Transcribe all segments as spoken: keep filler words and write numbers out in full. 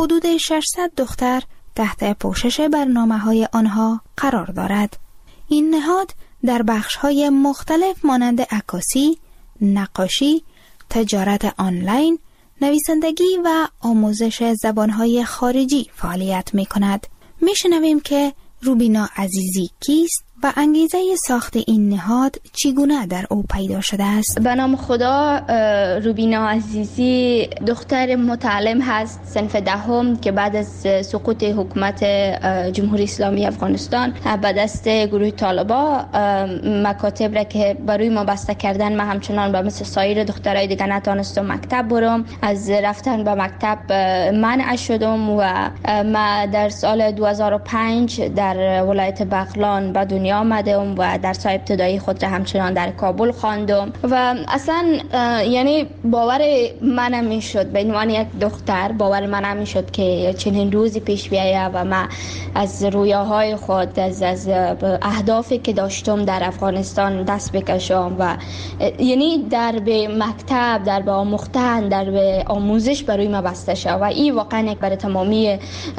حدود ششصد دختر تحت پوشش برنامه‌های آنها قرار دارد. این نهاد در بخش‌های مختلف مانند عکاسی، نقاشی، تجارت آنلاین، نویسندگی و آموزش زبان‌های خارجی فعالیت می‌کند. می‌شنویم که روبینا عزیزی کیست و انگیزه ساخت این نهاد چگونه در او پیدا شده است؟ به نام خدا، روبینا عزیزی دختر متعلم هست صنف دهم که بعد از سقوط حکومت جمهوری اسلامی افغانستان به دست گروه طالبا مکاتب را که برای ما بسته کردن، من همچنان به مثل سایر دخترای دیگه نتونستم مکتب برم. از رفتن به مکتب منع شدم و ما در سال دو هزار و پنج در ولایت بغلان به دنیا آمدم و درس ابتدایی خود را همچنان در کابل خواندم و اصلا یعنی باور من نمیشد، به عنوان یک دختر باور من نمیشد که چنین روزی پیش بیاید و من از رویاهای خود، از از اهدافی که داشتم در افغانستان دست بکشم و یعنی در به مکتب، در به آموختن، در به آموزش برای من بسته شد و این واقعا یک برای تمامی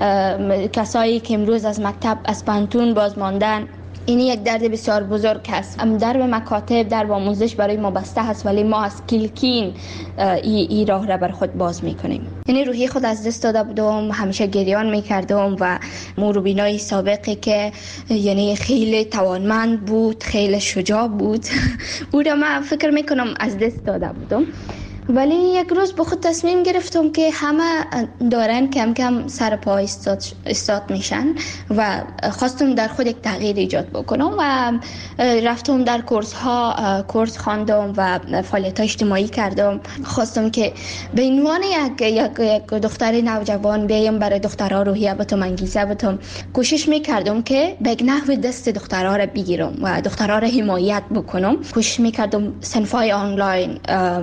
کسایی که امروز از مکتب از پانتون باز ماندن، این یک درد بسیار بزرگ است. در به مکاتب، در به آموزش برای ما بسته هست، ولی ما از کلکین ای, ای راه را بر خود باز میکنیم. یعنی روحی خود از دست داده بودم، همیشه گریان میکردم و روبینای سابقی که یعنی خیلی توانمند بود، خیلی شجاع بود او را من فکر میکنم از دست داده بودم. ولی یک روز به خود تصمیم گرفتم که همه دارن کم کم سر پا استاد, استاد میشن و خواستم در خود یک تغییر ایجاد بکنم و رفتم در کورس ها کورس خواندم و فعالیت اجتماعی کردم. خواستم که به عنوان یک یک یک دختر نوجوان بیام برای دخترها روحیه بتم، انگیزه بتم. کوشش میکردم که به نحو دست دخترها را بگیرم و دخترها را حمایت بکنم. کوشش میکردم صنفای آنلاین،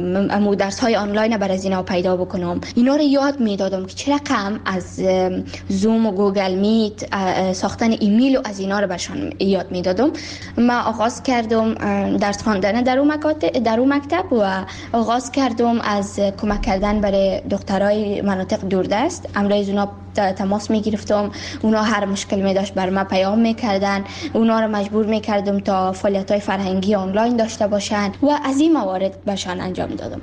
درس های آنلاین برای از اینا پیدا بکنم. اینا رو یاد میدادم که چه رقم از زوم و گوگل میت، ساختن ایمیل و از اینا رو برشان یاد میدادم. من آغاز کردم درس خواندن در اون مکاتب در اون مکتب و آغاز کردم از کمک کردن برای دخترای مناطق دوردست. امروز اونا تماس میگرفتم، اونا هر مشکل می داشت بر من پیام میکردن، اونا رو مجبور میکردم تا فعالیت‌های فرهنگی آنلاین داشته باشن و از این موارد برشان انجام دادم.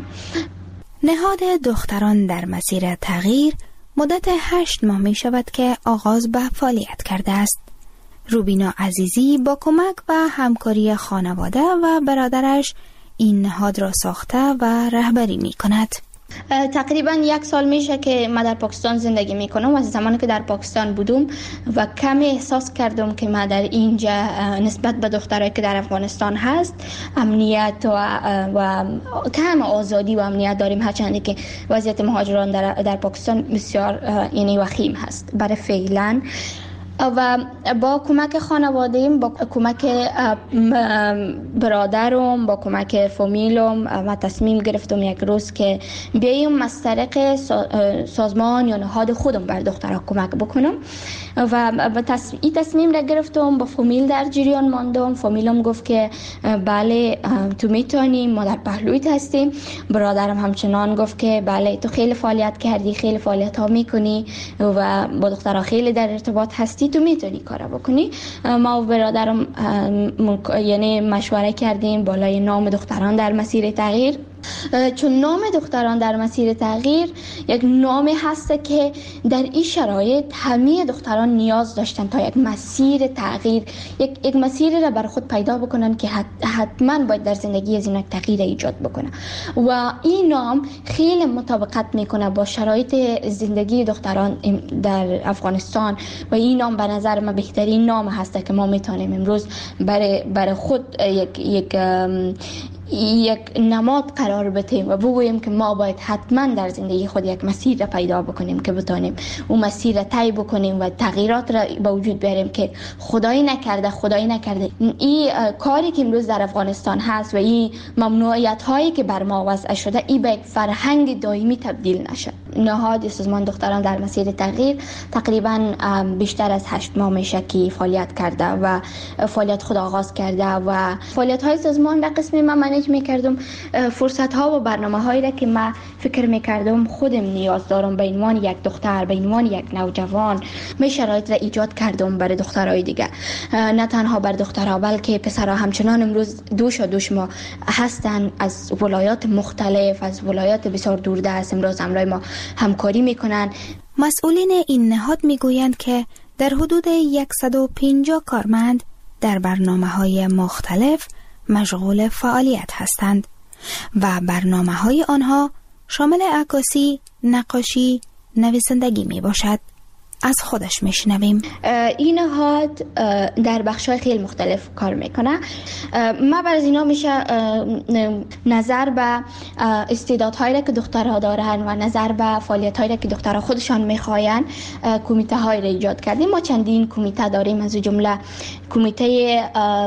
نهاد دختران در مسیر تغییر مدت هشت ماه می شود که آغاز به فعالیت کرده است. روبینا عزیزی با کمک و همکاری خانواده و برادرش این نهاد را ساخته و رهبری می کند. تقریبا یک سال میشه که من در پاکستان زندگی میکنم و از زمانی که در پاکستان بودم و کمی احساس کردم که من در اینجا نسبت به دخترایی که در افغانستان هست امنیت و, و کم آزادی و امنیت داریم، هرچند که وضعیت مهاجران در, در پاکستان بسیار یعنی وخیم هست برای فعلا. و با کمک خانواده‌ام، با کمک برادرم، با کمک فامیلم من تصمیم گرفتم یک روز که بیایم از طریق سازمان یا نهاد خودم بر دخترها کمک بکنم و این تصمیم را گرفتم. با فامیل در جریان ماندم. فامیلم گفت که بله تو میتونی، ما در پهلویت هستیم. برادرم همچنان گفت که بله تو خیلی فعالیت کردی، خیلی فعالیت ها میکنی و با دخترها خیلی در ارتباط هستی، تو میتونی کارا بکنی. ما و برادرم یعنی مشوره کردیم بالای نام دختران در مسیر تغییر، چون نام دختران در مسیر تغییر یک نامی هست که در این شرایط همه دختران نیاز داشتن تا یک مسیر تغییر، یک یک مسیری را بر خود پیدا بکنن که حتما باید در زندگی از این تغییر ایجاد بکنه و این نام خیلی مطابقت میکنه با شرایط زندگی دختران در افغانستان و این نام به نظر من بهترین نام هست که ما میتونیم امروز برای برای خود یک یک یک نماد قرار بدیم و بگوییم که ما باید حتما در زندگی خود یک مسیر را پیدا بکنیم که بتونیم اون مسیر را طی بکنیم و تغییرات را به وجود بیاریم که خدایی نکرده خدایی نکرده این کاری که امروز در افغانستان هست و این ممنوعیت هایی که بر ما وضع شده این به یک فرهنگ دائمی تبدیل نشه. نهاد سازمان دختران در مسیر تغییر تقریبا بیشتر از هشت ماه میشه که فعالیت کرده و فعالیت خود آغاز کرده و فعالیت های سازمان در قسم من منیج میکردم. فرصت ها و برنامه هایی را که من فکر میکردم خودم نیاز دارم به عنوان یک دختر، به عنوان یک نوجوان، می شرایط را ایجاد کردم برای دخترای دیگه، نه تنها بر دخترها بلکه پسرها همچنان امروز دوش و دوش ما هستن از ولایات مختلف، از ولایات بسیار دوردست امروز همراه ما همکاری میکنن. مسئولین این نهاد میگویند که در حدود صد و پنجاه کارمند در برنامه‌های مختلف مشغول فعالیت هستند و برنامه‌های آنها شامل عکاسی، نقاشی، نویسندگی می باشد. از خودش میشنویم. این نهاد در بخش‌های خیلی مختلف کار میکنه. ما بر از اینا میشه نظر به استعدادهایی که دخترها دارن و نظر به فعالیت‌هایی که دخترها خودشان میخواین کمیته های را ایجاد کردیم. ما چندین کمیته داریم، از جمله کمیته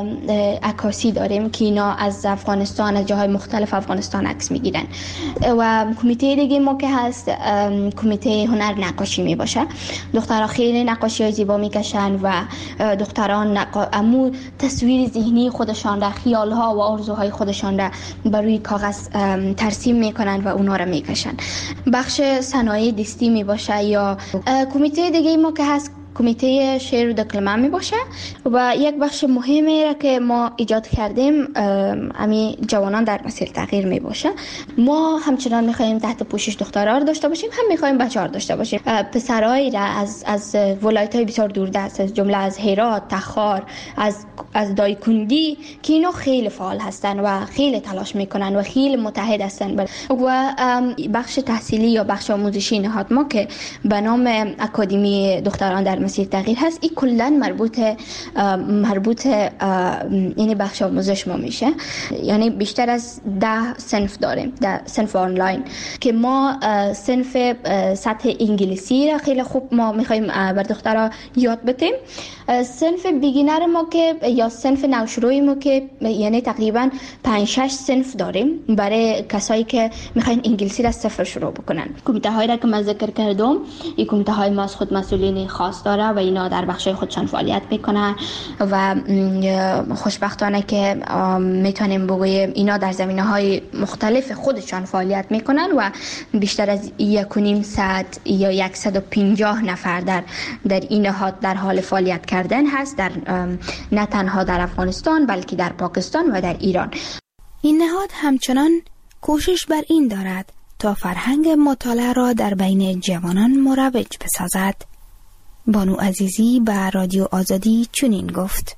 عکاسی داریم که اینا از افغانستان، از جاهای مختلف افغانستان عکس میگیرن و کمیته دیگه ما که هست کمیته هنر نقاشی میباشه. دخترها خیلی نقاشی های زیبا میکشن و دختران نقا... امو تصویر ذهنی خودشان را، خیال ها و آرزوهای خودشان را بر روی کاغذ ترسیم میکنن و اونا را میکشن. بخش صنایع دستی میباشه یا کمیته دیگه ما که هست کمیته شعر و دکلمه می باشه و یک بخش مهمی را که ما ایجاد کردیم امی جوانان در مسیر تغییر می باشه. ما همچنان می خواهیم تحت پوشش دخترها را داشته باشیم، هم می خواهیم بچه‌ها را داشته باشیم. پسرایی را از از ولایت‌های بسیار دوردست، از جمله از هرات، تخار، از از دایکندی که اینا خیلی فعال هستن و خیلی تلاش میکنن و خیلی متحد هستن و بخش تحصیلی یا بخش آموزشی نهاد ما که به نام اکادمی دختران در مسیر تغییر هست، این کلا مربوط مربوط یعنی بخش آموزش ما میشه. یعنی بیشتر از ده صنف داریم، ده صنف آنلاین که ما صنف سطح انگلیسی را خیلی خوب ما میخوایم بر دخترها یاد بدیم. صنف بیگینر ما که یا صنف نوشروی ما که یعنی تقریبا پنج شش صنف داریم برای کسایی که میخواین انگلیسی را صفر شروع بکنن. کمیته هایی را که من ذکر کردم، این کمیته های ما از خود مسئولین خاص داره و اینا در بخشای خودشان فعالیت میکنن و خوشبختانه که میتونیم بگوییم اینا در زمینه‌های مختلف خودشان فعالیت میکنن و بیشتر از یک و نیم صد یا صد و پنجاه نفر در در این نهاد در حال فعالیت کردن هست، در نه تنها در افغانستان بلکه در پاکستان و در ایران. این نهاد همچنان کوشش بر این دارد تا فرهنگ مطالعه را در بین جوانان مروج بسازد. بانو عزیزی به رادیو آزادی چنین گفت: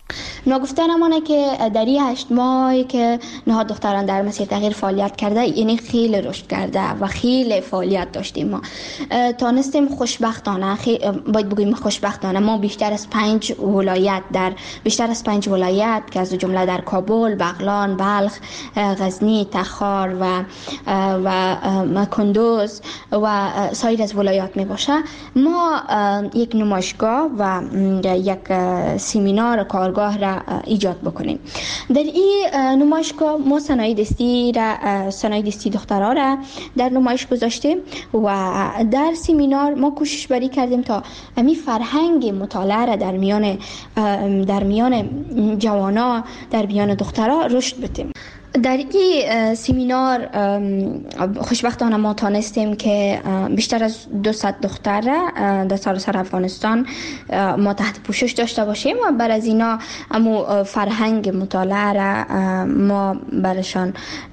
نگفتن امانه که در این هشت ماهی که نهاد دختران در مسیر تغییر فعالیت کرده، یعنی خیلی رشد کرده و خیلی فعالیت داشتیم. ما تانستیم خوشبختانه، باید بگویم خوشبختانه، ما بیشتر از پنج ولایت در بیشتر از پنج ولایت که از جمله در کابل، بغلان، بلخ، غزنی، تخار و و کندوز و سایر از ولایات می باشه، ما یک نمایشگاه و یک سمینار کارگاه را ایجاد بکنیم. در این نمایشگاه ما صنایع دستی را صنایع دستی دخترها را در نمایش گذاشتیم و در سمینار ما کوشش بری کردیم تا امی فرهنگ مطالعه را در میان در میان جوانا، در میان دخترها رشد بدیم. در این سمینار خوشبختانه ما تانستیم که بیشتر از دویست دختر را در سراسر افغانستان ما تحت پوشش داشته باشیم و بر از اینا امو فرهنگ مطالعه را ما برشان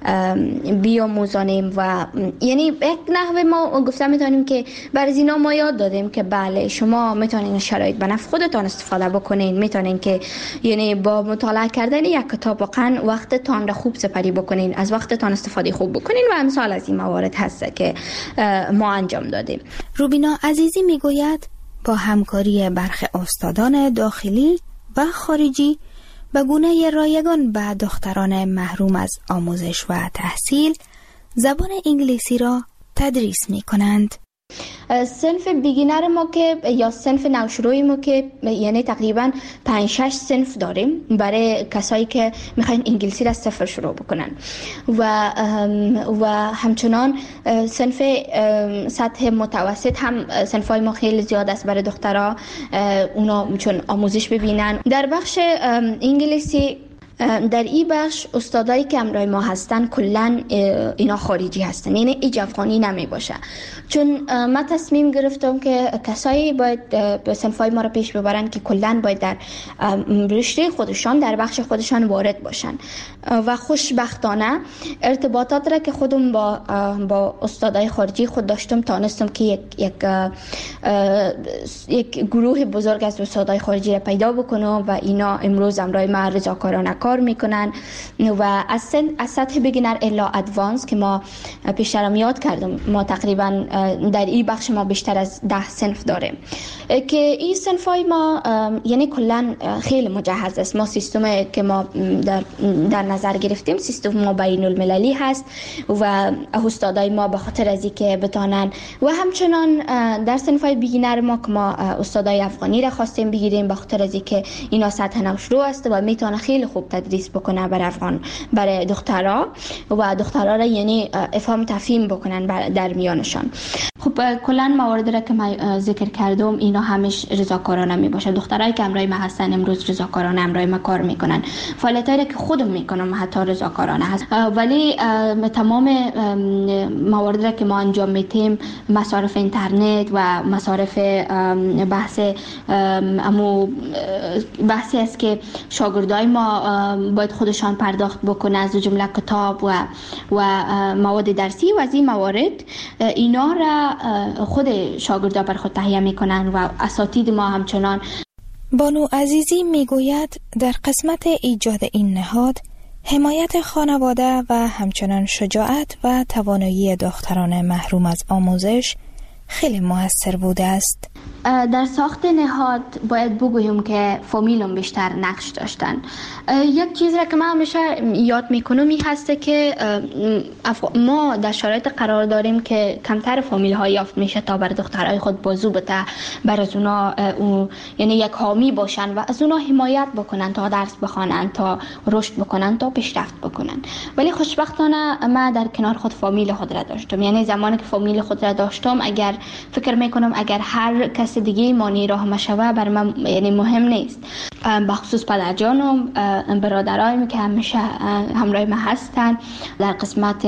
بیاموزانیم و یعنی یک نحوه ما گفته میتونیم که بر از اینا ما یاد دادیم که بله شما میتونین شرایط به نفع خودتان استفاده بکنین، میتونین که یعنی با مطالعه کردن یک کتاب واقعا وقتتان را خوب سپری بکنین، از وقتتان استفاده خوب بکنین و امثال از این موارد هست که ما انجام دادیم. روبینا عزیزی میگوید با همکاری برخی استادان داخلی و خارجی به گونه رایگان به دختران محروم از آموزش و تحصیل زبان انگلیسی را تدریس می کنند. صنف بیگینر ما که یا صنف نوشروی ما که یعنی تقریبا پنج شش صنف داریم برای کسایی که میخواین انگلیسی را صفر شروع بکنن و و همچنان صنف سطح متوسط هم صنفای ما خیلی زیاد است برای دخترها، اونا چون آموزش ببینن. در بخش انگلیسی در این بخش استادایی که همراه ما هستن کلن اینا خارجی هستن، یعنی ایج افغانی نمی باشه، چون من تصمیم گرفتم که کسایی باید به صنفای ما رو پیش ببرن که کلن باید در رشته خودشان در بخش خودشان وارد باشن و خوشبختانه ارتباطات را که خودم با با استادای خارجی خود داشتم تانستم که یک یک یک گروه بزرگ از استادای خارجی را پیدا بکنم و اینا امروز همراه ما رضاکارانه کار میکنن و از از سطح بگینر الا ادوانس که ما پیشترم یاد کردم، ما تقریبا در این بخش ما بیشتر از ده صنف داریم که این صنفای ما یعنی کلا خیلی مجهز است. ما سیستم که ما در, در نظر گرفتیم سیستم ما بین المللی هست و استادای ما به خاطر از اینکه بتانن و همچنان در صنفای بیگینر ما که ما استادای افغانی را خواستیم بگیریم به خاطر از اینکه اینا سطح نوشرو است و میتونه خیلی خوب تدریس بکنه برای افغان برای دخترها و دخترها را یعنی افهام تفهیم بکنن در میانشان. خب کلا موارد را که من ذکر کردم اینا همش رضاکارانه می باشه. دخترایی که همراه ما هستن امروز رضاکارانه همراه ما کار میکنن. فعالیتایی که خودم میکنم حتی رضاکارانه هست، ولی تمام موارد را که ما انجام میدیم مصارف اینترنت و مصارف بحث امو بحثی است که شاگردای ما باید خودشان پرداخت بکنن از جمله کتاب و و مواد درسی و از این موارد اینا را خود شاگردا بر خود تهیه میکنن و اساتید ما همچنان. بانو عزیزی میگوید در قسمت ایجاد این نهاد حمایت خانواده و همچنان شجاعت و توانایی دختران محروم از آموزش خیلی موثر بوده است. در ساخت نهاد باید بگویم که فامیلم بیشتر نقش داشتن. یک چیز را که من همیشه یاد میکنم این هسته که ما در شرایط قرار داریم که کمتر فامیل ها یافت میشه تا بر دخترای خود بازو بده، بر از اونا یعنی یک حامی باشن و از اونا حمایت بکنن تا درس بخوانن، تا رشد بکنن، تا پیشرفت بکنن. ولی خوشبختانه من در کنار خود فامیل خود را داشتم، یعنی زمانی که فامیل خود را داشتم اگر فکر میکنم اگر هر کس دیگه مانی راه مشوه بر من یعنی مهم نیست. بخصوص پدرجانم، برادرایم که همیشه همراه ما هستن در قسمت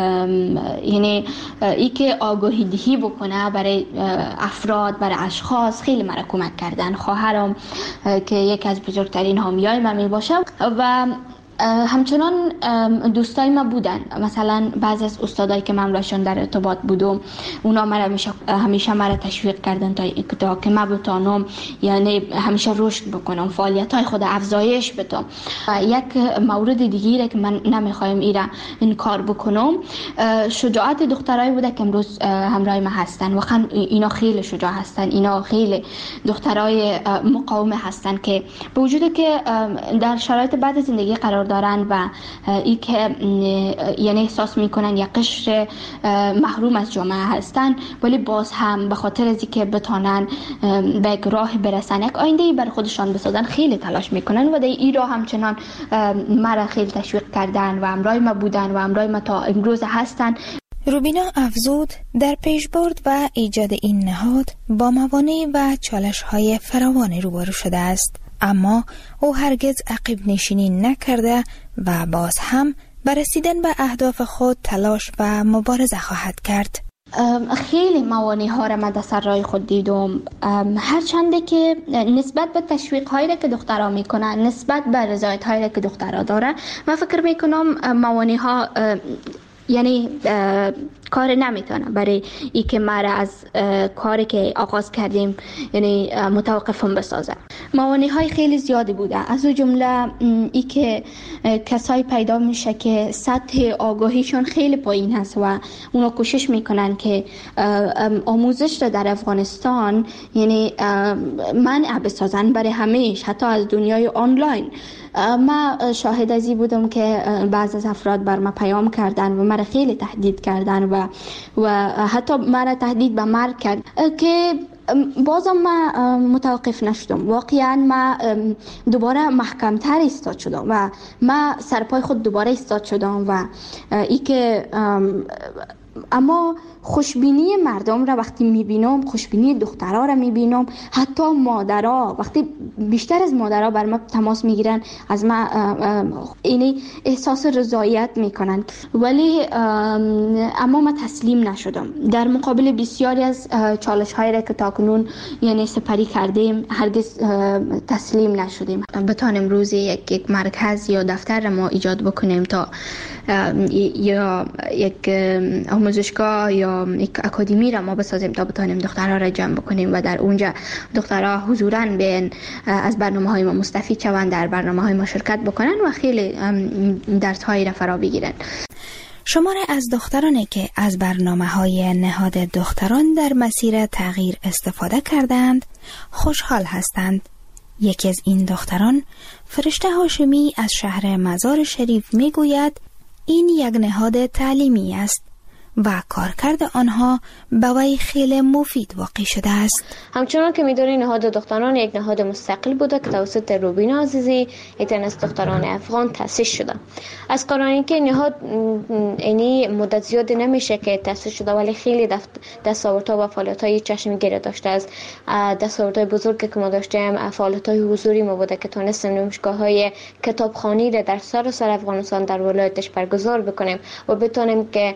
یعنی ای که آگاهی دهی بکنه برای افراد برای اشخاص خیلی مرا کمک کردن. خواهرم که یکی از بزرگترین حامیای من می باشه و همچنان دوستای ما بودن، مثلا بعضی از استادایی که من راشون در ارتباط بودم اونا مرا همیشه همیشه مرا تشویق کردن تا تا که من بتونم یعنی همیشه رشد بکنم، فعالیت‌های خود افزایش بدم. و یک مورد دیگه که من نمیخوایم ایرا انکار بکنم شجاعت دخترای بوده که امروز همراه ما هستن و اینا خیلی شجاع هستن، اینا خیلی دخترای مقاوم هستن که به وجود که در شرایط بعد زندگی قرار دارن و ای که یعنی احساس میکنن یک قشر محروم از جامعه هستن، ولی باز هم به خاطر از اینکه بتونن به یک راه برسن، یک آینده بر خودشان بسازن خیلی تلاش میکنن و در این راه همچنان مرا خیلی تشویق کردن و همراه ما بودن و همراه ما تا امروز هستن. روبینا افزود در پیشبرد و ایجاد این نهاد با موانع و چالش‌های فراوان روبرو شده است، اما او هرگز عقب نشینی نکرده و باز هم بر رسیدن به اهداف خود تلاش و مبارزه خواهد کرد. خیلی موانع ها را من در سر راه خود دیدم، هرچنده که نسبت به تشویق هایی را که دخترها میکنن، نسبت به رضایت هایی را که دخترها داره، من فکر میکنم موانع ها یعنی کار نمیتونه برای ای که مرا از کاری که آغاز کردیم یعنی متوقفم بسازه. موانع های خیلی زیادی بوده. از اون جمله ای که کسایی پیدا میشه که سطح آگاهیشون خیلی پایین هست و اونا کوشش میکنن که آموزش را در افغانستان یعنی منع بسازن برای همهش، حتی از دنیای آنلاین. ما شاهد ازی بودم که بعض از افراد بر ما پیام کردن و مرا خیلی تهدید کردن و و حتی مرا تهدید به مرگ کرد که بازم ما متوقف نشدم. واقعا ما دوباره محکمتر ایستاد شدم و ما سرپای خود دوباره ایستاد شدم و ای که اما خوشبینی مردم را وقتی میبینم، خوشبینی دخترها را میبینم، حتی مادرها وقتی بیشتر از مادرها بر ما تماس میگیرن از ما اینی احساس رضایت میکنن، ولی اما ما تسلیم نشدم. در مقابل بسیاری از چالش هایی را که تاکنون یعنی سپری کردیم هرگز تسلیم نشدیم. بتانیم روزی یک یک مرکز یا دفتر را ما ایجاد بکنیم تا یا یک آموزشگاه یا یک اکادمی را ما بسازیم تا بتانیم دخترها را جمع بکنیم و در اونجا دخترها حضوراً بیان از برنامه های ما مستفید شوند، در برنامه های ما شرکت بکنن و خیلی درس هایی را فرا بگیرن. شماره از دخترانی که از برنامه های نهاد دختران در مسیر تغییر استفاده کردند خوشحال هستند. یکی از این دختران فرشته هاشمی از شهر مزار شریف می گوید این یک نهاد تعلیمی است و کارکرد آنها به وی خیلی مفید واقع شده است. همچنان که می‌دونید نهاد دختران یک نهاد مستقل بوده که توسط روبینا عزیزی یک از دختران افغان تأسیس شده. از قراری که نهاد اینی مدت زیاد نمیشه که تأسیس شده، ولی خیلی دستاوردها و فعالیت‌های چشمگیر داشته است. دستاوردهای بزرگی که ما داشتیم فعالیت‌های حضوری ما بوده که تونستیم نمایشگاه‌های کتابخوانی را در سراسر افغانستان در ولایتش برگزار بکنیم و بتونیم که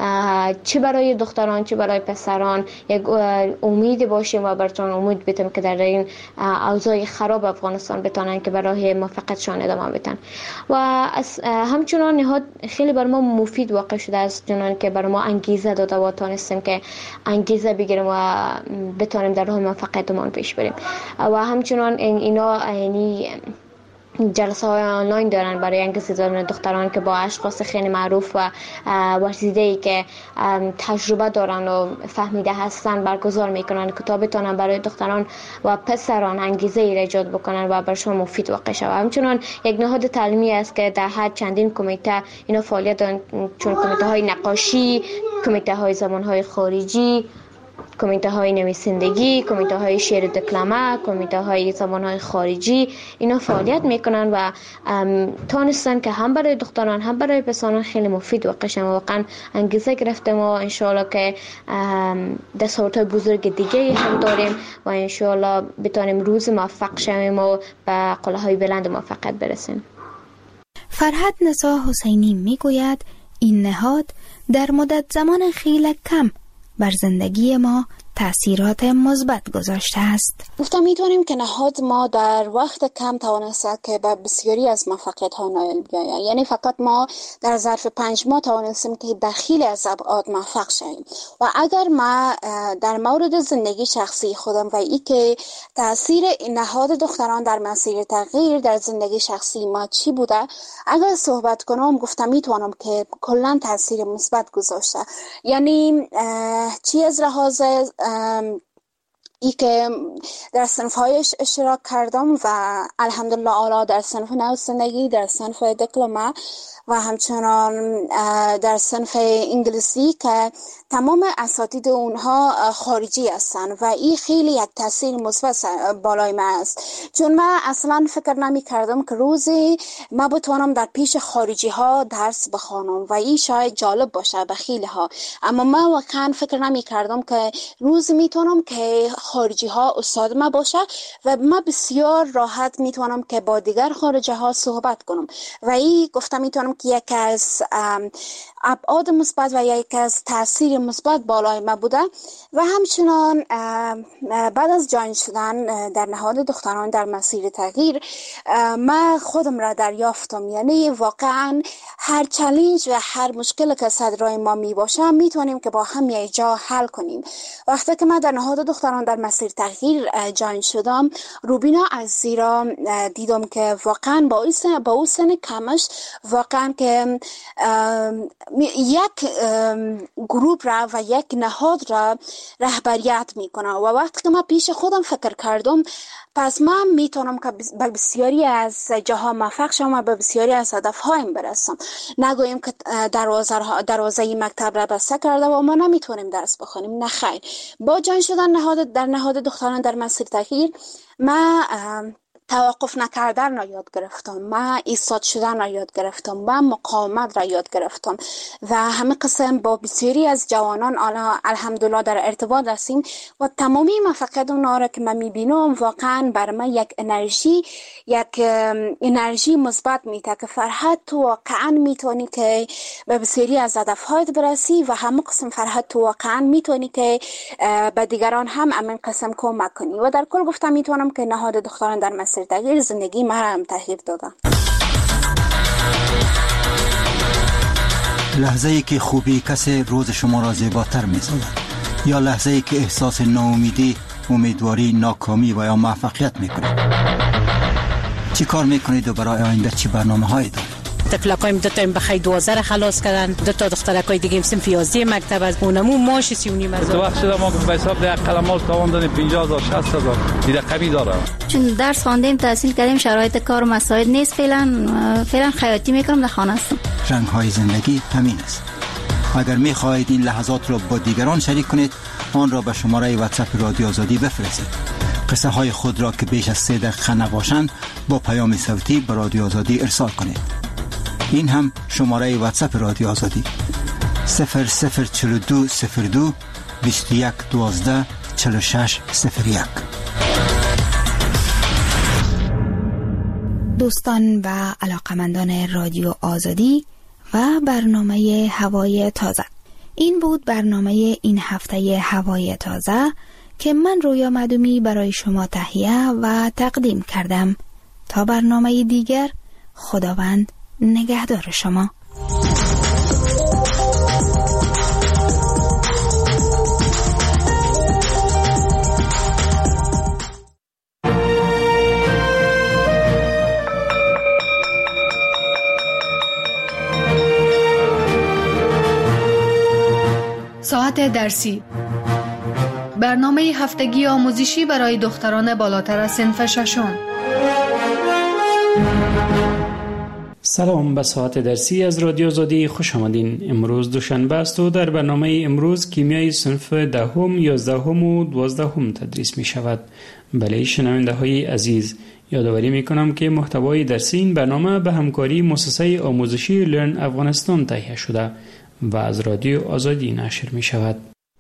چه برای دختران چه برای پسران یک امید باشیم و براتون امید بدیم که در این اوضاع خراب افغانستان بتونن که برای موفقیتشان ادامه بدن. و از همچنان نهاد خیلی بر ما مفید واقع شده است، چنان که بر ما انگیزه داده و تونستیم که انگیزه بگیریم و بتونیم در راه موفقیتمون پیش بریم. و همچنان این اینا یعنی جلسه های آنلاین دارن برای انگیزه دختران که با اشخاص خیلی معروف و ورزیده‌ای که تجربه دارن و فهمیده هستن برگزار میکنن که تا بتونن برای دختران و پسران انگیزه ای ایجاد بکنن و برشون مفید واقع شود. همچنان یک نهاد تعلیمی است که در هر چندین کمیته اینا فعالیت دارن، چون کمیته های نقاشی، کمیته های زبان های خارجی، کمیته های نویسندگی، کمیته های شعر دکلمه، کمیته های زبان های خارجی، اینا فعالیت میکنن و تونستن که هم برای دختران هم برای پسران خیلی مفید واقع شن. واقعا انگیزه گرفتیم و انشالله که دستاوردهای بزرگ دیگه هم داریم و انشالله بتونیم روز موفق شویم و به قله‌های بلند موفقیت برسیم. فرهاد نسا حسینی میگوید این نهاد در مدت زمان خیلی کم بر زندگی ما تأثیرات مثبت گذاشته است. گفتم می‌دونیم که نهاد ما در وقت کم توانسته که به بسیاری از موفقیت‌ها نائل بیاید. یعنی فقط ما در ظرف پنج ماه توانستیم که در خیلی از ابعاد موفق شویم. و اگر ما در مورد زندگی شخصی خودم و ای که تأثیر نهاد دختران در مسیر تغییر در زندگی شخصی ما چی بوده، اگر صحبت کنم گفتم میتونم که کلا تأثیر مثبت گذاشته. یعنی چی از لحاظ ای که در صنف‌هایش اشتراک کردم و الحمدلله اعلی در صنف نویسندگی، در صنف دکلمه و همچنان در صنف انگلیسی که تمام اساتید اونها خارجی هستن و این خیلی یک تاثیر مثبت بالای من است، چون من اصلا فکر نمی کردم که روزی ما بتوانم در پیش خارجی ها درس بخوانم و این شاید جالب باشه به خیلی ها، اما من واقعا فکر نمی کردم که روزی میتونم که خارجی ها استاد ما باشه و من بسیار راحت میتونم که با دیگر خارجی ها صحبت کنم و این گفتم میتونم که یک از ابعاد مثبت و یک از تاثیر مثبت بالای ما بوده. و همچنان بعد از جاین شدن در نهاد دختران در مسیر تغییر من خودم را دریافتم، یعنی واقعا هر چالش و هر مشکل که صدرای ما می باشه میتونیم که با هم یک جا حل کنیم. وقتی که من در نهاد دختران در مسیر تغییر جوین شدم، روبینا از زیرا دیدم که واقعا با اون با اون سن کمش واقعا که یک گروه را و یک نهاد را رهبریت میکنه و وقتی که من پیش خودم فکر کردم پس من میتونم که به بسیاری از جاها موفق شم و به بسیاری از هدفهایم برسم. نگوییم که دروازه دروازه مکتب را بسته کرده و ما نمیتونیم درس بخونیم، نه خیر. با جان شدن نهاد در نهاد دختران در مسیر تغییر من توقف نکردن را یاد گرفتم، من ایستاد شدن را یاد گرفتم، من مقاومت را یاد گرفتم و همه قسم با بسیاری از جوانان الحمدلله در ارتباط هستیم و تمامی موفقیت اونها را که من میبینم واقعا بر من یک انرژی یک انرژی مثبت میده که فرحت تو واقعا میتونی که به بسیاری از هدفهایت برسی و همه قسم فرحت تو واقعا میتونی که به دیگران هم همین قسم کمک کنی و در کل گفتم میتونم که نهاد دختران در مسیر تغییر زندگی ما را هم تغییر دادن. لحظه ای که خوبی کسی روز شما را زیباتر می‌سازد یا لحظه ای که احساس ناامیدی، امیدواری، ناکامی و یا موفقیت می‌کنید؟ چی کار می‌کنید و برای آینده چی برنامه‌هایی دارید؟ تفلقایم دو تا این بخی دوازده خلاص کردن، دو تا دخترکای دیگه صنف یازده مکتب از اونمو ماش سی و نیم هزار. تو وقت شده ما به حساب ده قلمال تاوان دادیم پنجاه هزار شصت هزار دیگه قوی داره. چون درس خواندیم تحصیل کردیم شرایط کار و مساعد نیست، فعلا فعلا خیاطی میکنم در خانه هستم. رنگ‌های زندگی همین است. اگر می‌خواهید این لحظات را با دیگران شریک کنید آن را به شماره واتساپ رادیو آزادی بفرستید. قصه های خود را که بیش از سه دقیقه نباشند با پیام صوتی به رادیو آزادی ارسال کنید. این هم شماره واتساپ رادیو آزادی صفر صفر چهل و دو صفر دو بیست و یک دوازده چهل و شش صفر یک. دوستان و علاقمندان رادیو آزادی و برنامه هوای تازه، این بود برنامه این هفته هوای تازه که من رویا مدومی برای شما تهیه و تقدیم کردم. تا برنامه دیگر، خداوند نگهدار شما. ساعت درسی، برنامه هفتگی آموزشی برای دختران بالاتر از صنف ششم. سلام، به ساعت درسی از رادیو آزادی خوش آمدین. امروز دوشنبه است و در برنامه امروز کیمیای صنف دهم، یازدهم و دوازدهم تدریس می شود. بله شنونده های عزیز، یادآوری می کنم که محتوای درسی این برنامه به همکاری مؤسسه آموزشی لرن افغانستان تهیه شده و از رادیو آزادی نشر می شود.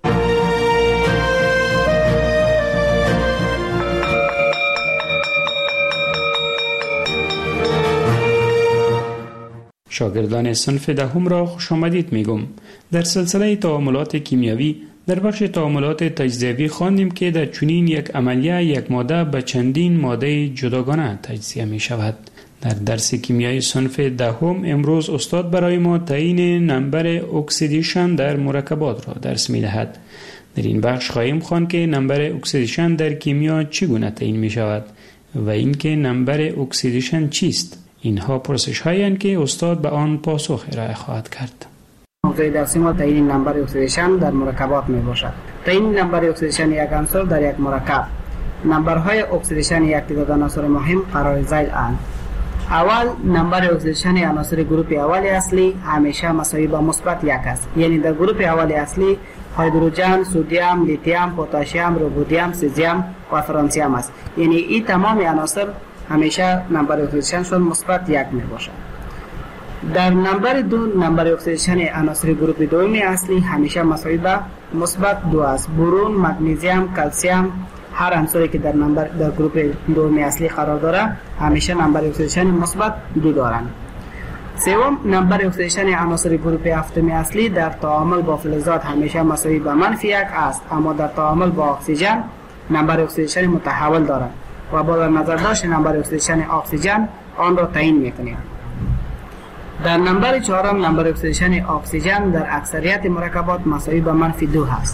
شاگردان صنف دهم را خوش آمدید میگم. در سلسله تعاملات کیمیایی در بخش تعاملات تجزیوی خواندیم که در چنین یک عملیه یک ماده به چندین ماده جداگانه تجزیه می شود. در درس کیمیای صنف دهم امروز استاد برای ما تعیین نمبر اکسیدیشن در مرکبات را درس می دهد. در این بخش خواهیم خواند که نمبر اکسیدیشن در کیمیا چگونه تعیین می شود و اینکه نمبر اکسیدیشن چیست. اینها پرسش هایی که استاد به آن پاسخ ارائه خواهد کرد. موضوع درسی ما تعیین نمبر اکسیدیشن در مرکبات می باشد. تعیین نمبر اکسیدیشن یک عنصر در یک مرکب. نمبرهای اکسیدیشن یک تعداد عناصر مهم قرار ذیل اند. اول نمبر اکسیدیشن عناصر گروپ اول اصلی همیشه مساوی با مثبت یک است. یعنی در گروپ اول اصلی هیدروژن، سدیم، لیتیم، پتاسیم، رودیم، سزیم و فرانسیم است. یعنی این تمام عناصر همیشه نمبر اکسیدیشنشون مثبت یک می باشد. در نمبر دو نمبر اکسیدیشن عناصر گروپ دوم اصلی همیشه مساوی با مثبت دو است. برون، مگنیزیم، کلسیم، هر عنصری که در نمبر در گروپ دوم اصلی قرار داره همیشه نمبر اکسیدیشن مثبت دو دارند. سوم نمبر اکسیدیشن عناصر گروپ هفتم اصلی در تعامل با فلزات همیشه مساوی با منفی یک است، اما در تعامل با اکسیژن نمبر اکسیدیشن متحول دارد و با در نظر داشت نمبر اکسیدیشن اکسیژن آن را تعیین می‌کنیم. در نمبر چهارم نمبر اکسیدیشن اکسیژن در اکثریت مرکبات مساوی با منفی دو است.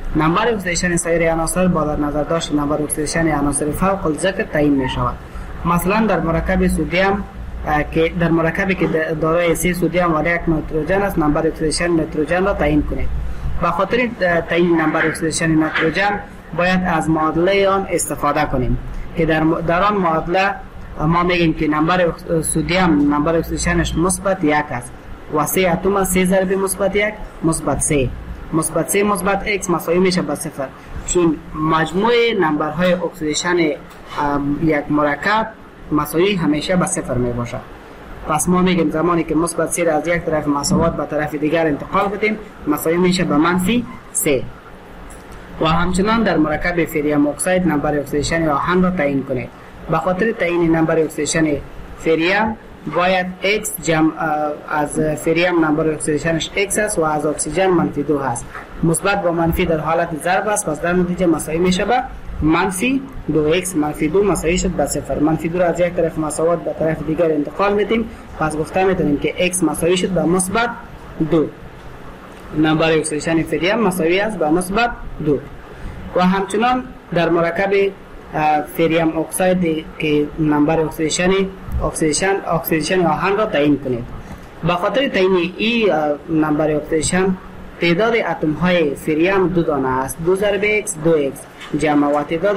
نمبر اکسیدیشن سایر عناصر با در نظر داشت نمبر اکسیدیشن عناصر فوق الذکر تعیین می شود. مثلا در مرکب سدیم که در مرکبی که دارای سه سدیم و یک نیتروژن است، نمبر اکسیدیشن نیتروژن را تعیین کنید. به خاطر تعیین نمبر اکسیدیشن نیتروژن باید از معادله آن استفاده کنیم که در در آن معادله ما میگیم که نمبر سدیم نمبر اکسیدیشنش مثبت یک است و سه اتم سه ضرب مثبت یک مثبت سه مثبت سه مثبت x مساوی میشه به صفر، چون مجموع نمبرهای اکسیدیشن یک مرکب مساوی همیشه به صفر می باشد. پس ما میگیم زمانی که مثبت سه را از یک طرف مساوات به طرف دیگر انتقال بدیم مساوی میشه به منفی سه. و همچنان در مرکب فریم اکساید نمبر اکسیدیشن آهن را تعیین کنید. به خاطر تعیین نمبر اکسیدیشن فریم باید x جمع از فریم نمبر اکسیدیشنش x است و از اکسیژن منفی دو هست. مثبت با منفی در حالت ضرب است، پس در نتیجه مساوی میشه به منفی دو x منفی دو مساوی شد به صفر. منفی دو را از یک طرف مساوات به طرف دیگر انتقال میدیم، پس گفته میتونیم که x مساوی شد به مثبت دو. نمبر اکسیدیشن فریم مساوی است به مثبت دو. و همچنان در مرکب فریم اکساید که نمبر اکسیدیشن اکسیدیشن اکسیدیشن آهن را تعیین کنید. به خاطر تعیین این نمبر اکسیدیشن تعداد اتم های فریم دو دانه است، دو ضرب x دو x جمع و تعداد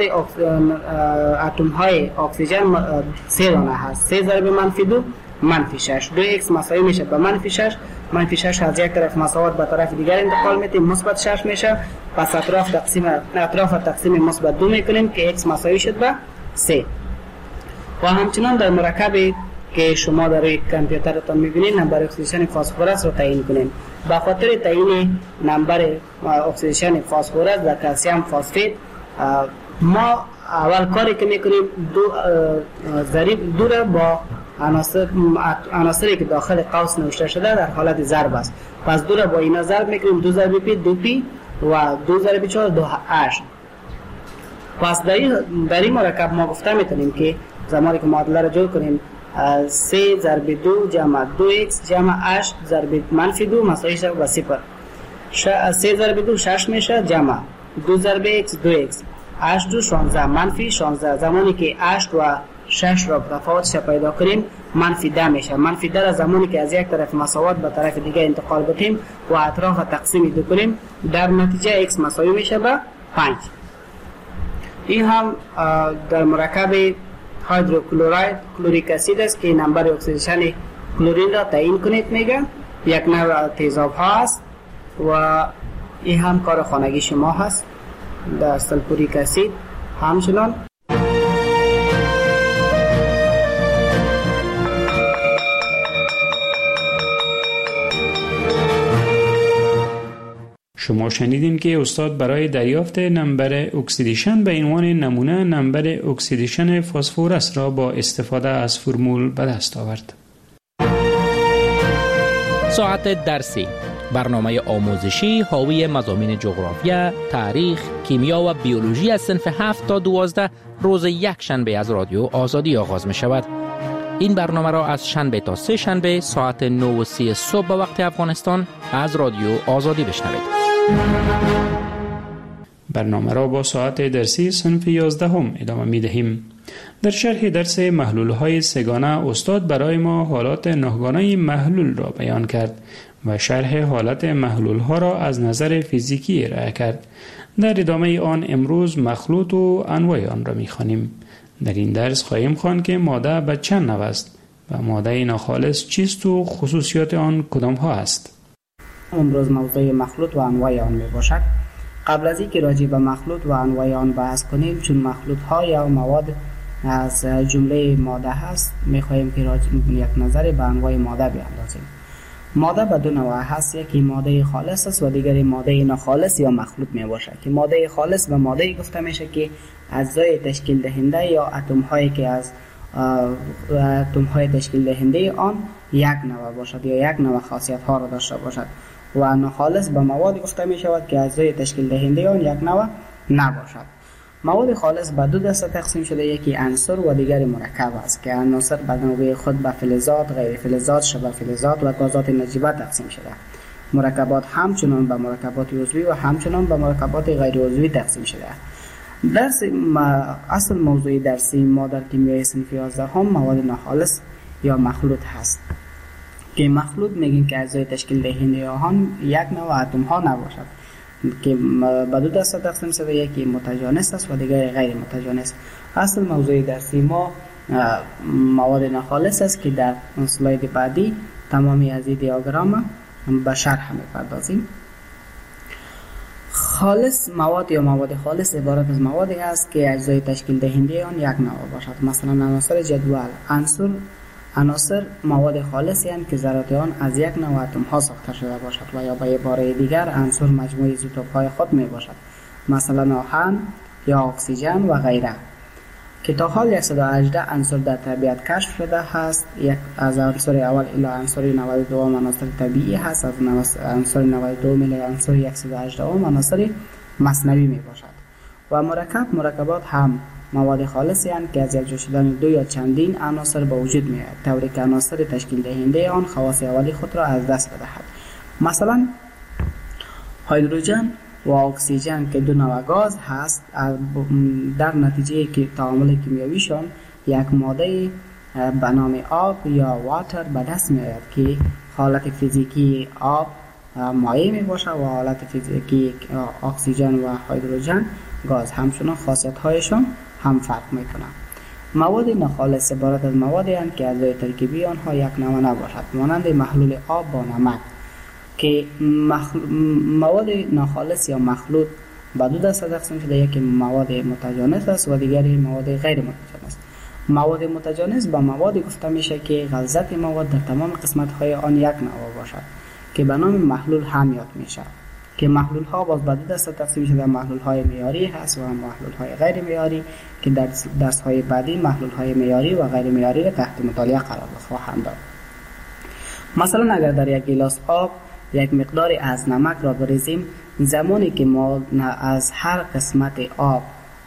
اتم های اکسیژن سه دانه هست، سه ضرب منفی دو منفی شش. دو x مساوی میشه به منفی شش، منفی شش از یک طرف مساوات به طرف دیگر انتقال میدیم مثبت شش میشه، پس اطراف تقسیم اطراف تقسیم مثبت دو میکنیم که x مساوی شد به سه. و همچنان در مرکبی که شما در روی کامپیوترتان میبینید نمبر اکسیدیشن فسفرس رو تعیین کنیم. به خاطر تعیین نمبر اکسیدیشن فسفرس در کلسیم فسفید ما اول کاری که میکنیم دو ضریب دو را با عناصر عناصری که داخل قوس نوشته شده در حالت ضرب است، پس دو را با اینا ضرب میکنیم، دو ضرب پی دو پی و دو ضرب چهار دو اش. پس در این در این مرکب ما گفته میتونیم که زمانی که معادله را جور کنیم سه ضرب دو جمع دو x جمع اش ضرب منفی دو مساوی شد به صفر. سه ضرب دو شش میشه جمع دو ضرب x دو x اش دو شانزده منفی شانزده. زمانی که اش و شش را تفاوتش پیدا کنیم منفی ده میشه. منفی ده را زمانی که از یک طرف مساوات به طرف دیگه انتقال بدیم و اطراف تقسیم دو کنیم در نتیجه x مساوی میشه به پنج. این هم در مرکب هیدروکلوراید کلوریک اسید است که نمبر اکسیدیشن کلورین را تعیین کنید میگه. یک نوع تیزاب ها است و این هم کار خانگی شما هست در سلفوریک اسید. همچنان شما شنیدین که استاد برای دریافت نمبر اکسیدیشن به عنوان نمونه نمبر اکسیدیشن فسفرس را با استفاده از فرمول به دست آورد. ساعت درسی، برنامه آموزشی حاوی مضامین جغرافیا، تاریخ، کیمیا و بیولوژی از صنف هفت تا دوازده روز یک شنبه از رادیو آزادی آغاز می شود. این برنامه را از شنبه تا سه شنبه ساعت نه و سی صبح به وقت افغانستان از رادیو آزادی بشنوید. برنامه را با ساعت درسی صنف یازدهم ادامه می دهیم. در شرح درس محلول های سگانه استاد برای ما حالات نهگانه محلول را بیان کرد و شرح حالت محلول ها را از نظر فیزیکی ارائه کرد. در ادامه آن امروز مخلوط و انواع آن را می خوانیم. در این درس خواهیم خواند که ماده به چند نوع است و ماده ناخالص چیست و خصوصیات آن کدام ها است. امروز موضوع مخلوط و انواع آن می باشد. قبل از اینکه راجع به مخلوط و انواع آن بحث کنیم، چون مخلوط ها یا مواد از جمله ماده هست، می خواهیم که راجع یک نظر به انواع ماده بیاندازیم. ماده به دو نوع هست، یکی ماده خالص است و دیگری ماده ناخالص یا مخلوط می باشد. که ماده خالص به ماده گفته میشه که اجزای تشکیل دهنده یا اتم هایی که از اتم های تشکیل دهنده آن یک نوع باشد یا یک نوع خاصیت ها را داشته باشد. و ناخالص به مواد گفته می شود که اجزای تشکیل دهنده آن یک نوع نباشد. مواد خالص به دو دسته تقسیم شده، یکی عنصر و دیگری مرکب است که عناصر به نوبه خود به فلزات، غیر فلزات، شبه فلزات و گازات نجیبه تقسیم شده. مرکبات همچنان به مرکبات عضوی و همچنان به مرکبات غیر عضوی تقسیم شده. درس اصل موضوع درسی ما در کیمیای صنف یازده هم مواد ناخالص یا مخلوط هست که مخلوط میگیم که اجزای تشکیل دهنده آن یک نوع اتم ها نباشد که به دو دسته تقسیم شده، یکی متجانس است و دیگر غیر متجانس. اصل موضوع درسی ما مواد ناخالص است که در اسلاید بعدی تمامی از این دیاگرام به شرح می‌پردازیم. خالص مواد یا مواد خالص عبارت از موادی است که اجزای تشکیل دهنده آن یک نوع باشد. مثلا عناصر جدول عناصر عناصر مواد خالصی هستند که ذرات آن از یک نوع اتم ها ساخته شده باشد و یا به عباره دیگر عناصر مجموعه ایزوتوپ های خود می باشد، مثلا آهن یا اکسیژن و غیره، که تا حال صد و هجده عنصر در طبیعت کشف شده است. یک از عنصر اول الی عنصر نود و دو عناصر طبیعی هست، از عنصر نود و دو الی عنصر صد و هجده عناصر مصنوعی می باشد. و مرکب مرکبات هم مواد خالصی هستند که از یک جا شدن دو یا چندین عناصر به وجود می آید، طوری که عناصر تشکیل دهنده آن خواص اولی خود را از دست بدهد. مثلا هیدروژن و اکسیژن که دو نوع گاز هست، در نتیجه که تعامل کیمیاییشان یک ماده به نام آب یا واتر به دست می آید که حالت فیزیکی آب مایع می باشد و حالت فیزیکی اکسیژن و هیدروژن گاز. همچنان خاصیت هایشان هم فرق می کنند. مواد ناخالص عبارت از موادی هستند که اجزای ترکیبی آنها یک نوع نباشد، مانند محلول آب با نمک، که مخل... مواد ناخالص یا مخلوط به دو دسته تقسیم شده، یکی مواد متجانس است و دیگری مواد غیر متجانس. مواد متجانس به موادی گفته میشه که غلظت مواد در تمام قسمت های آن یک نوع باشد که به نام محلول هم یاد میشه، که محلول ها باز به دو دسته تقسیم شده، محلول های معیاری هست و محلول های غیر معیاری که در درس های بعدی محلول های معیاری و غیر معیاری را تحت مطالعه قرار خواهند داد. مثلا اگر در یک گیلاس آب یک مقداری از نمک را بریزیم، زمانی که ما از هر قسمت آب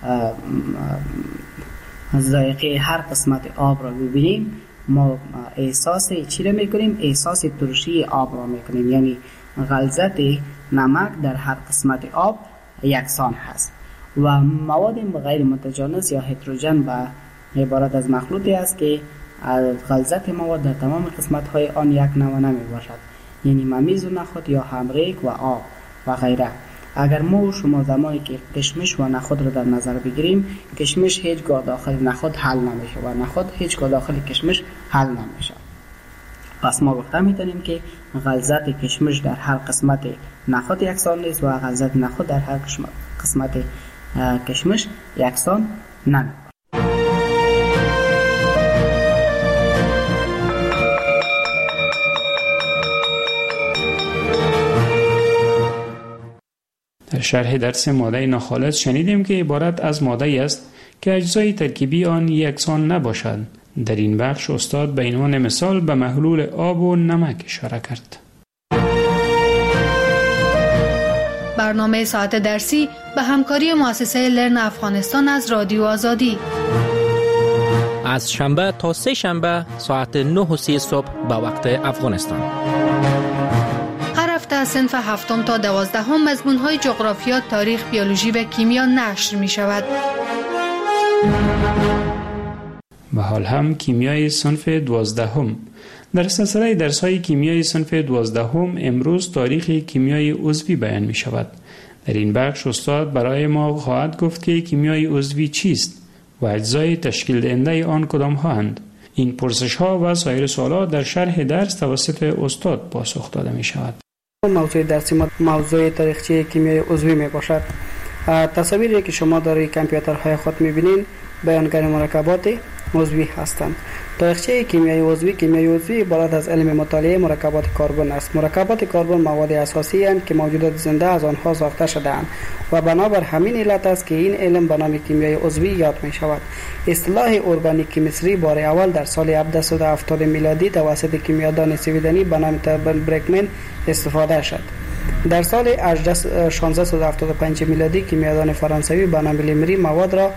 ذائقه هر قسمت آب را ببینیم، ما احساس چی را میکنیم؟ احساس ترشی آب را میکنیم، یعنی غلظت نمک در هر قسمت آب یکسان هست. و مواد غیر متجانس یا هتروژن به عبارت از مخلوطی است که غلظت مواد در تمام قسمت های آن یک نوع نمی باشد، یعنی ممیز و نخود یا همریک و آب و غیره. اگر ما و شما زمانی که کشمش و نخود را در نظر بگیریم، کشمش هیچگاه داخل نخود حل نمیشه و نخود هیچگاه داخل کشمش حل نمیشه. پس ما گفته میتونیم که غلظت کشمش در هر قسمت نخود یکسان نیست و غلظت نخود در هر قسمت کشمش یکسان نمی. در شرح درس ماده ناخالص شنیدیم که عبارت از ماده است که اجزای ترکیبی آن یکسان نباشد. در این بخش استاد به عنوان مثال به محلول آب و نمک اشاره کرد. برنامه ساعت درسی به همکاری مؤسسه لرن افغانستان از رادیو آزادی از شنبه تا سه شنبه ساعت نه و سی صبح به وقت افغانستان. هر هفته از صنف هفتم تا دوازدهم مضمون‌های جغرافیا، تاریخ، بیولوژی و کیمیا نشر می شود. و حال هم کیمیای صنف دوازدهم. در سلسله درس‌های کیمیای صنف دوازدهم امروز تاریخ کیمیای عضوی بیان می شود. در این بخش استاد برای ما خواهد گفت که کیمیای عضوی چیست و اجزای تشکیل دهنده آن کدام هستند. این پرسش‌ها و سایر سوالات در شرح درس توسط استاد پاسخ داده می شود. موضوع درسی ما موضوع تاریخچه کیمیای عضوی می باشد. تصاویری که شما در کامپیوترهای خود می بینید بیانگر مرکبات عضوی هستند. تاریخچه کیمیای عضوی کیمیای عضوی عبارت از علم مطالعه مرکبات کربن است. مرکبات کربن مواد اساسی اند که موجودات زنده از آنها ساخته شده اند و بنابر همین علت است که این علم به نام کیمیای عضوی یاد می شود. اصطلاح ارگانیک کیمستری بار اول در سال هفتصد و هفتاد میلادی توسط کیمیادان سویدنی به نام تربن برکمن استفاده شد. در سال شانزده صد و هفتاد و پنج میلادی کیمیادان فرانسوی به نام لیمری مواد را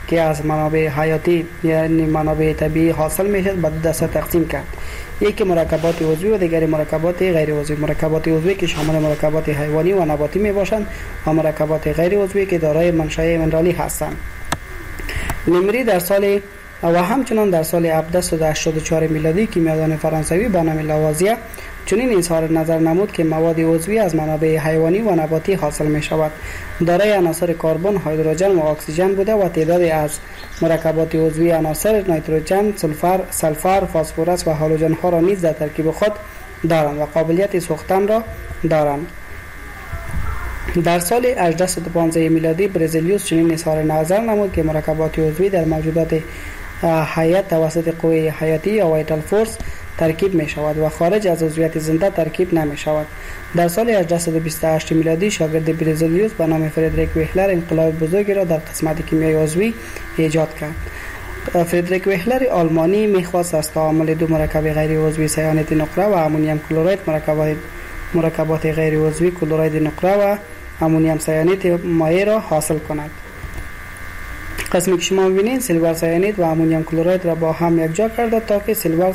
که از منابع حیاتی یعنی منابع طبیعی حاصل میشه به دو دسته تقسیم کرد. یکی مرکبات عضوی و دیگری مرکبات غیر عضوی. مرکبات عضوی که شامل مرکبات حیوانی و نباتی می باشند و مرکبات غیر عضوی که دارای منشأ منرالی هستند. لمری در سال و همچنان در سال هفتصد و هشتاد و چهار میلادی کیمیادان فرانسوی به نام لاوازیه چنین اظهار نظر نمود که مواد عضوی از منابع حیوانی و نباتی حاصل می شود. دارای عناصر کربن، هیدروژن و اکسیژن بوده و تعدادی از مرکبات عضوی عناصر نیتروژن، سولفر، سلفر، فسفرس و هالوژن ها را نیز در ترکیب خود دارند و قابلیت سوختن را دارند. در سال هجده و پانزده میلادی برزیلیوس چنین اظهار نظر نمود که مرکبات عضوی در موجودات حیات توسط قوه حیاتی یا وایتال فورس ترکیب می شود و خارج از عضویت زنده ترکیب نمی شود. در سال هجده و بیست و هشت میلادی شاگرد برزیلیوس به نام فردریک ویهلر انقلاب بزرگی را در قسمت کیمیای عضوی ایجاد کرد. فردریک ویهلر آلمانی می‌خواست از تعامل دو مرکب غیر عضوی سیانید نقره و امونیم کلراید مرکبات مرکبات غیر عضوی کلراید نقره و امونیم سیانید مایع را حاصل کند. قسمی که شما می‌بینید سیلور سیانید و امونیم کلراید را با هم یکجا کرده تا که سیلور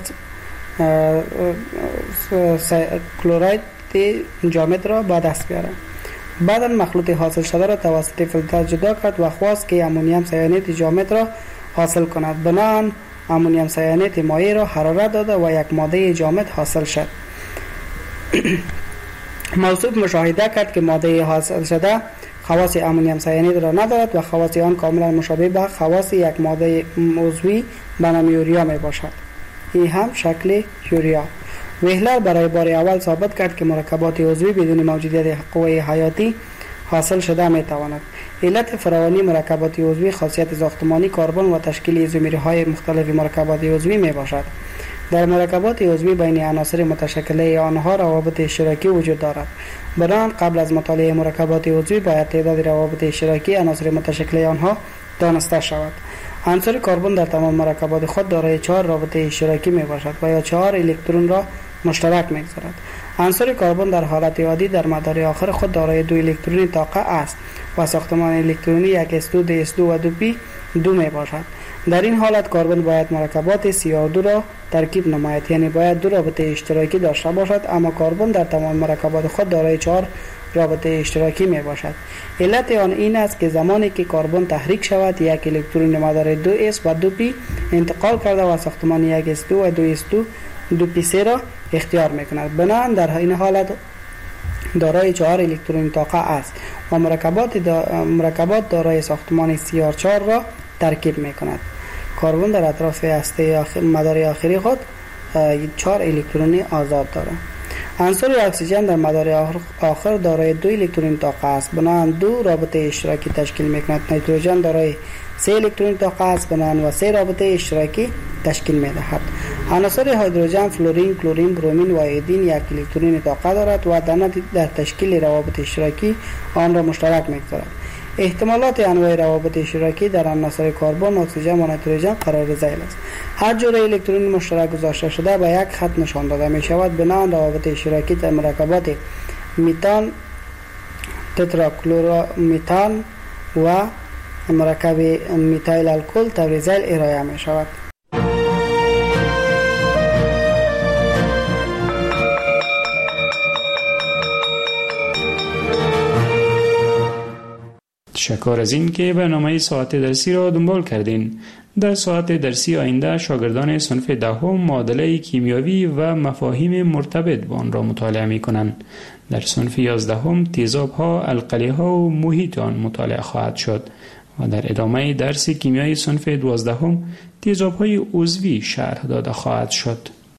کلراید جامد را به دست بیاره. بعدا مخلوط حاصل شده را توسط فیلتر جدا کرد و خواست که امونیم سیانید جامد را حاصل کند. بنابراین امونیم سیانید مایع را حرارت داده و یک ماده جامد حاصل شد. موصوف مشاهده کرد که ماده حاصل شده خواص امونیم سیانید را ندارد و خواص آن کاملا مشابه به خواص یک ماده عضوی به نام یوریا می باشد. این هم شکل یوریا. ویهلر برای بار اول ثابت کرد که مرکبات عضوی بدون موجودیت قوه حیاتی حاصل شده می تواند. علت فراوانی مرکبات عضوی خاصیت ساختمانی کربن و تشکیل ایزومرهای مختلف مرکبات عضوی می باشد. در مرکبات عضوی بین عناصر متشکله آنها روابط اشتراکی وجود دارد. بنابراین قبل از مطالعه مرکبات عضوی باید تعداد روابط اشتراکی عناصر متشکله آنها دانسته شود. عنصر کربن در تمام مرکبات خود دارای چهار رابطه اشتراکی می باشد و یا چهار الکترون را مشترک می‌گذارد. عنصر کربن در حالت عادی در مدار آخر خود دارای دو الکترونی طاقه است و ساختمان الکترونی یک اس دو، دی اس دو و دو پی دو می باشد. در این حالت کربن باید مرکبات سی آر دو را ترکیب نماید، یعنی باید دو رابطه اشتراکی داشته باشد، اما کربن در تمام مرکبات خود دارای چهار رابطه اشتراکی می باشد. علت آن این است که زمانی که کربن تحریک شود یک الکترون مدار دو اس و دو پی انتقال کرده و ساختمان یک اس دو و دو اس دو دو پی سه را اختیار میکند. بنابراین در این حالت دارای چهار الکترون طاقه است و مرکبات دا مرکبات دارای ساختمان سی آر چهار را ترکیب میکند. کربن در اطراف هسته آخر مدار آخری خود چهار الکترون آزاد دارد. عنصر اکسیژن در مدار آخر دارای دو الکترون طاقه است، بنابراین دو رابطه اشتراکی تشکیل میکند. نیتروژن دارای سه الکترون طاقه است، بنابراین و سه رابطه اشتراکی تشکیل میدهد. عناصر هیدروژن، فلورین، کلورین، برومین و ایودین یک الکترون طاقه دارد و در تشکیل روابط اشتراکی آن را مشترک میگذارد. احتمالات انواع روابط اشتراکی در عناصر کربن، اکسیژن و نیتروژن قرار ذیل است. هر جور الکترون مشترک گذاشته شده به یک خط نشان داده می شود. بنابراین روابط اشتراکی در مرکبات میتان، تتراکلورومیتان و مرکب میتایل الکل طور ذیل ارائه می شود. تشکر از این که برنامه ساعت درسی را دنبال کردین. در ساعت درسی آینده شاگردان صنف دهم معادله کیمیاوی و مفاهیم مرتبط با آن را مطالعه می کنند. در صنف یازدهم تیزاب ها، القلی ها و محیط آن مطالعه خواهد شد و در ادامه درس کیمیای صنف دوازدهم تیزاب های عضوی شرح داده خواهد شد.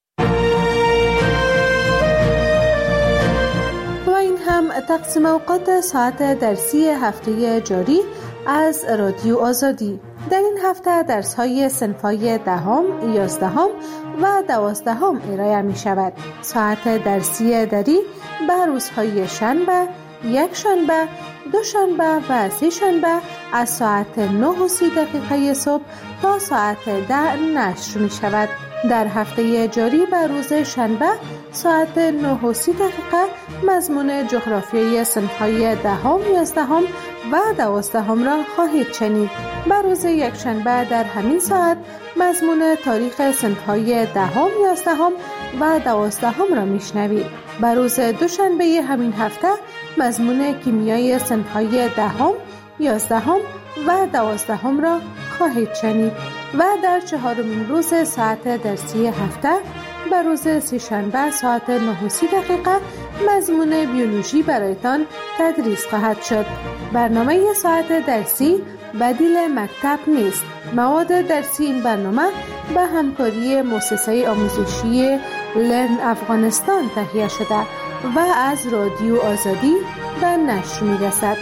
تقسیم اوقات ساعت درسی هفته جاری از رادیو آزادی. در این هفته درس های صنف‌های دهم، یازدهم و دوازدهم ارائه می شود. ساعت درسی دری به روزهای شنبه، یک شنبه، دو شنبه و سه شنبه از ساعت نه و سی دقیقه صبح تا ساعت ده نشر می شود. در هفته جاری به روز شنبه ساعت نه و سی دقیقه مضمون جغرافیای صنف‌های دهم، یازدهم و دوازدهم را خواهید شنید. بر روز یکشنبه در همین ساعت مضمون تاریخ صنف‌های دهم، یازدهم و دوازدهم را میشنوید. بر روز دوشنبه همین هفته مضمون کیمیای صنف‌های دهم، یازدهم و دوازدهم را خواهید شنید و در چهارمین روز ساعت درسی هفته بر روز سه‌شنبه ساعت نه و سی دقیقه مضمون بیولوژی برایتان تدریس خواهد شد. برنامه ساعت درسی بدیل مکتب نیست. مواد درسی این برنامه به همکاری مؤسسه آموزشی لرن افغانستان تهیه شده و از رادیو آزادی به نشر می‌رسد.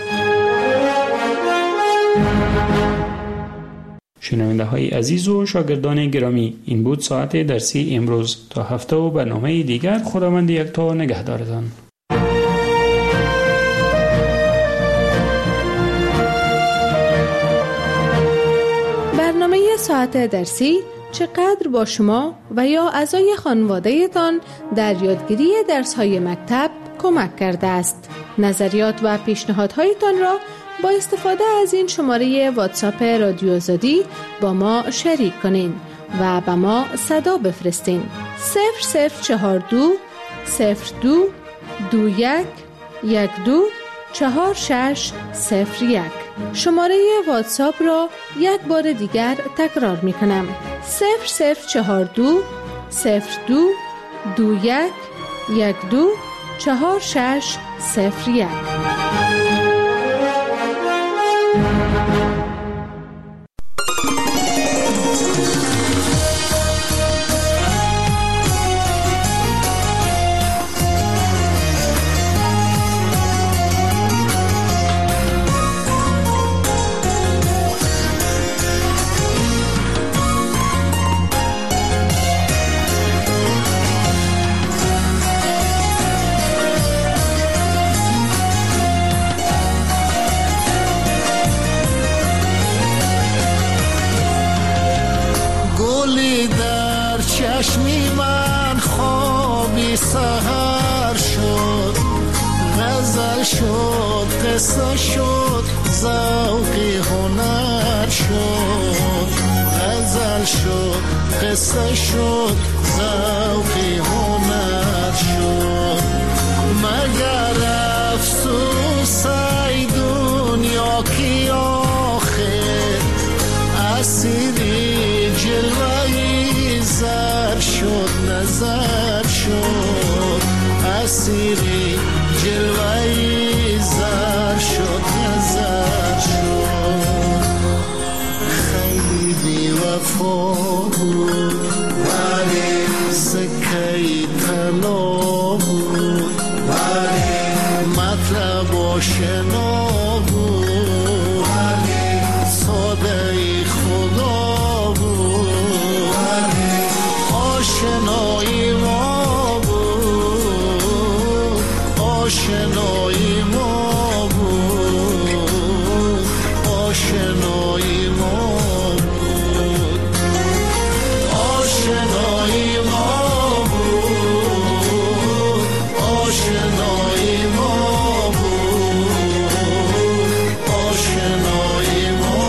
شنونده های عزیز و شاگردان گرامی، این بود ساعت درسی امروز. تا هفته و برنامه دیگر خداوند یکتا نگهدارتان. برنامه ساعت درسی چقدر با شما و یا اعضای خانواده تان در یادگیری درس‌های مکتب کمک کرده است. نظریات و پیشنهادهایتان را با استفاده از این شماره واتساپ رادیو آزادی با ما شریک کنین و به ما صدا بفرستین. صفر صفر چهار دو صفر دو دو یک یک دو چهار شش صفر یک. شماره واتساپ را یک بار دیگر تکرار می کنم. صفر صفر چهار دو صفر دو دو یک یک دو چهار شش صفر یک. چشمی من خوابی سحر شد، غزل شد، قصه شد، ذوقی هنر شد. غزل شد، قصه شد، ذوقی هنر شد. مگر افسوس ای دنیا کی آخر اسیری جلوهی زر شد، نظر شد. اسیری جلوهی زر شد، نظر شد. خیلی بی وفا بود ولی سکهی طلا بود، ولی مطلب آشنا بود، ولی ساده خدا بود، ولی آشنایی ما بود، آشنایی ما بود، آشنایی ما بود، آشنایی ما بود، آشنایی ما بود، آشنایی ما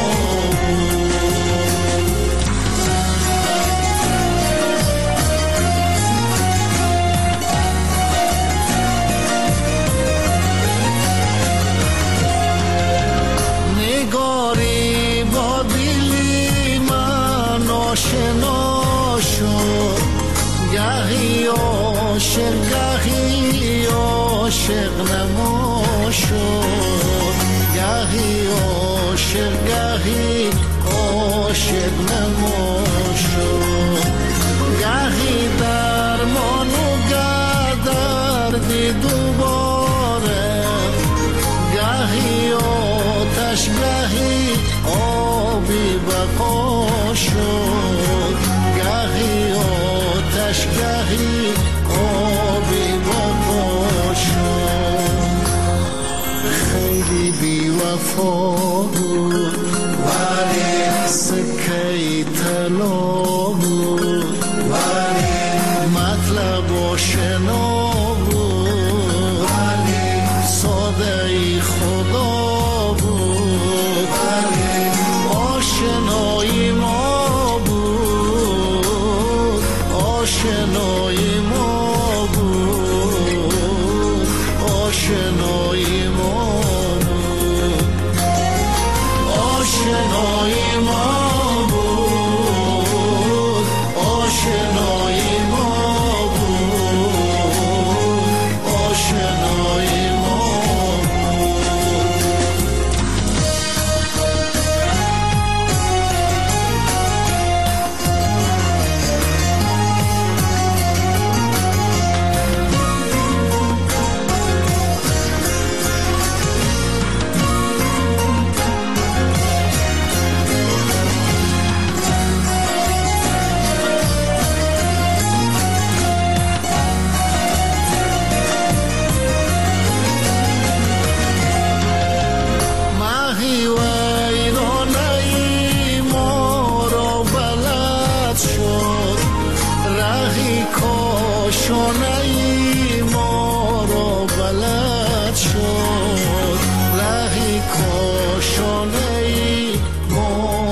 نگاری با دلی من آشنا شد، گهی عاشق گهی عاشق نما شد، گهی عاشق گهی عاشق نما شد. گهی درمان و گه دردی دوباره، گهی آتش گهی آبی بقا شد، گهی آتش گهی آبی بقا شد. خیلی بی وفا